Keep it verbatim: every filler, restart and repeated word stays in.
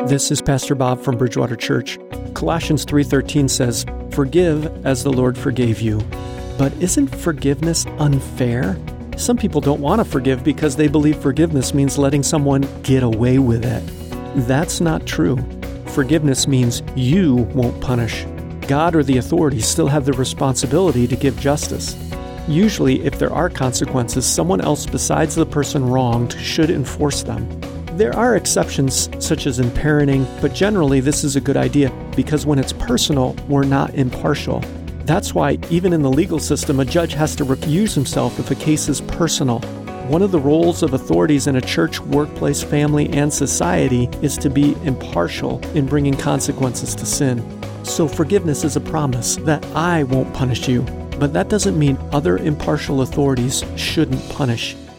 This is Pastor Bob from Bridgewater Church. Colossians three thirteen says, "Forgive as the Lord forgave you." But isn't forgiveness unfair? Some people don't want to forgive because they believe forgiveness means letting someone get away with it. That's not true. Forgiveness means you won't punish. God or the authorities still have the responsibility to give justice. Usually, if there are consequences, someone else besides the person wronged should enforce them. There are exceptions, such as in parenting, but generally this is a good idea because when it's personal, we're not impartial. That's why, even in the legal system, a judge has to recuse himself if a case is personal. One of the roles of authorities in a church, workplace, family, and society is to be impartial in bringing consequences to sin. So forgiveness is a promise that I won't punish you, but that doesn't mean other impartial authorities shouldn't punish.